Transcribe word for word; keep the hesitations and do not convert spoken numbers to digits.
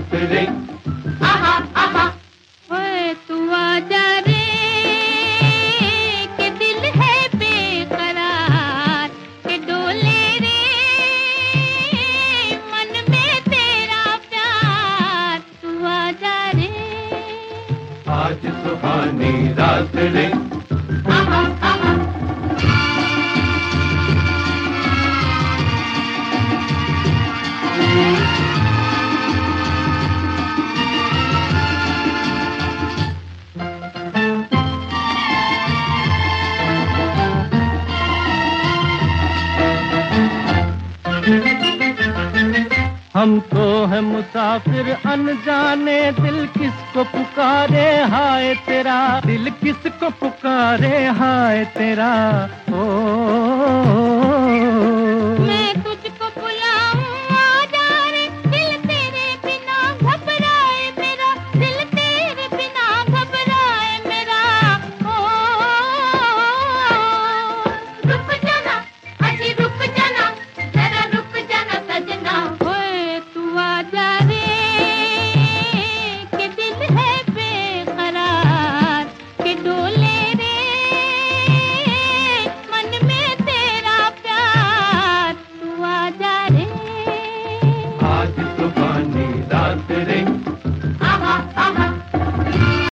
रात रे, आहा आहा। ओए तू आजा रे के दिल है बेकरार, के डोले रे मन में तेरा प्यार। तू आजा रे, आज सुहानी रात रे, आहा आहा। हम तो है मुसाफिर अनजाने, दिल किसको पुकारे हाय तेरा, दिल किसको पुकारे हाय तेरा। ओ